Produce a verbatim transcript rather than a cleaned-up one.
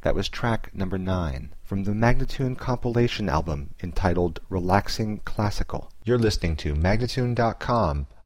That was track number nine from the Magnatune compilation album entitled Relaxing Classical. You're listening to Magnatune dot com,